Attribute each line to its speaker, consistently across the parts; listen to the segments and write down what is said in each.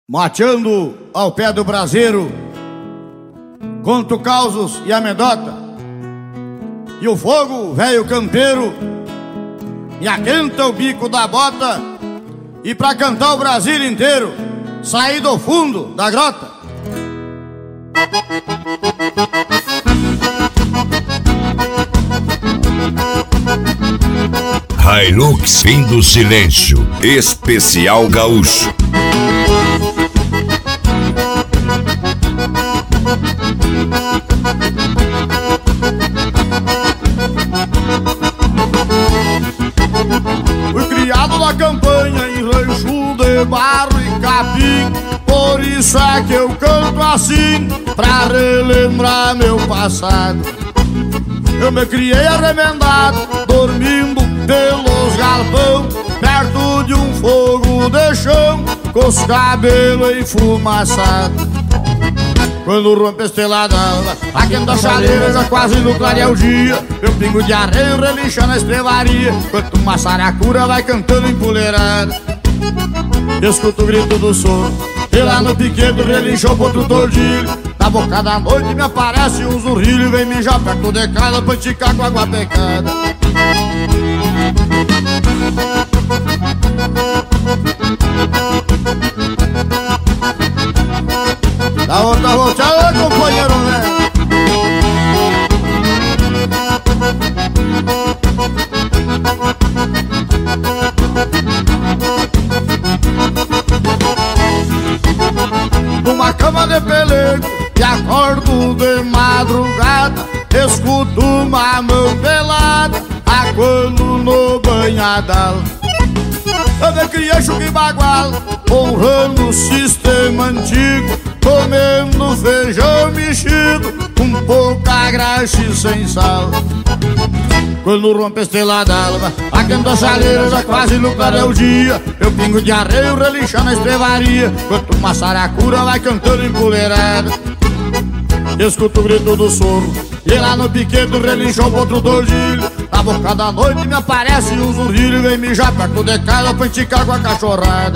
Speaker 1: Mateando ao pé do braseiro, conto causos e amedota, e o fogo, velho campeiro, me aquenta o bico da bota, e pra cantar o Brasil inteiro, saí do fundo da grota.
Speaker 2: Hilux Fim do Silêncio, especial gaúcho.
Speaker 1: Fui criado na campanha em rancho de barro e capim, por isso é que eu canto assim, pra relembrar meu passado. Eu me criei arremendado, dormindo pelos galpão, perto de um fogo de chão, com os cabelos enfumaçados. Quando rompe a estrelada alva, aquenta a chaleira, já quase no clarear o dia, eu pingo de arreio, relincha na estrevaria, enquanto uma saracura vai cantando empoleirada. Escuto o grito do sono, e lá no piquedo relinchou pro outro tordilho. Na boca da noite me aparece um zurrilho, vem mijar perto de casa pra esticar com água pecada. Dá outra volteada, companheiro, né? Numa cama de pelego e acordo de madrugada, escuto uma mão pelada aguando no banhadal. Eu me criei chuca e bagual, honrando o sistema antigo, comendo feijão mexido, com pouca graxa e sem sal. Quando rompe a estrela d'alva, aquenta a chaleira, já quase no clarear o dia, eu pingo de arreio, relincha na estrevaria, enquanto uma saracura vai cantando empoleirada. Escuto o grito do soro, e lá no piquedo relinchou pro outro tordilho. Na boca da noite me aparece um zurrilho, vem mijar perto de casa pra esticar com a cachorrada.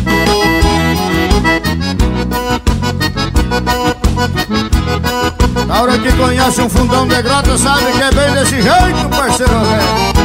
Speaker 1: Na hora que conhece um fundão de grota, sabe que é bem desse jeito, parceiro velho.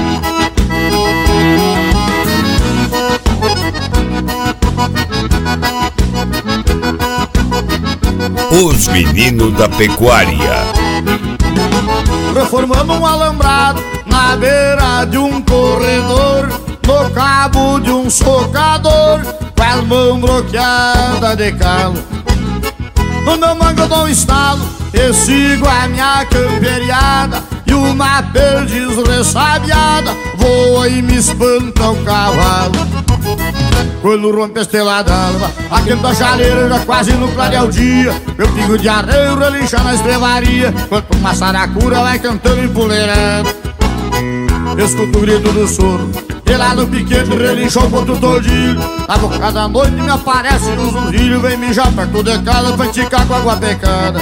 Speaker 2: Os meninos da pecuária.
Speaker 1: Reformando um alambrado na beira de um corredor, no cabo de um socador, com as mãos bloqueadas de calo. No meu mango eu dou um estalo e sigo a minha camperiada, e uma perdiz ressabiada voa e me espanta o cavalo. Quando rompe a estrela d'alva, aquenta a chaleira, já quase no clarear o dia, eu pingo de arreio, relincha na estrevaria, enquanto uma saracura vai cantando empoleirada. Escuto o grito do soro, e lá no piquete relinchou pro outro tordilho. Na boca da noite me aparece um zurrilho, vem mijar perto de casa pra esticar com água pecada.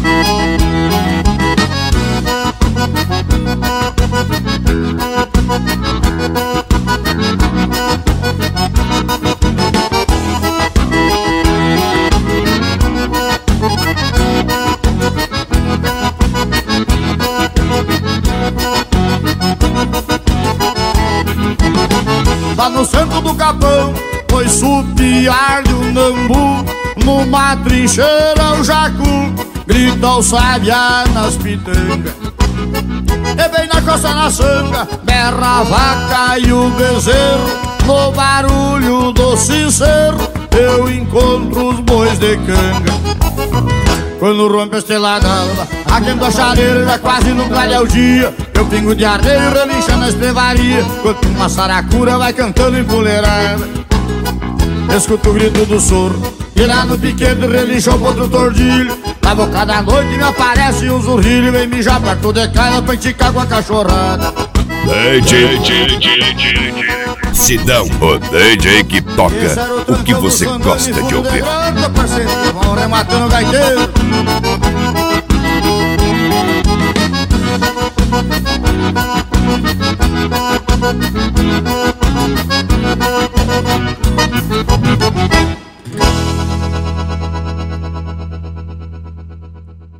Speaker 1: Lá no centro do capão, foi supiar de um nambu, numa trincheira o jacu grita o sabiá nas pitangas. E bem na costa na sanga, berra a vaca e o bezerro, no barulho do sincero eu encontro os bois de canga. Quando rompe a estrela d'alva, aquenta a chaleira, já quase no clarear o dia, eu pingo de arreio, relincha na estrevaria, enquanto uma saracura vai cantando empoleirada. Escuto o grito do soro, e lá no piquete relinchou pro outro tordilho. Na boca da noite me aparece um zurrilho, vem mijar perto de casa pra esticar com a cachorrada.
Speaker 2: Sidão, o DJ que toca o que você gosta de ouvir.
Speaker 1: Vão rematando o gaiteiro.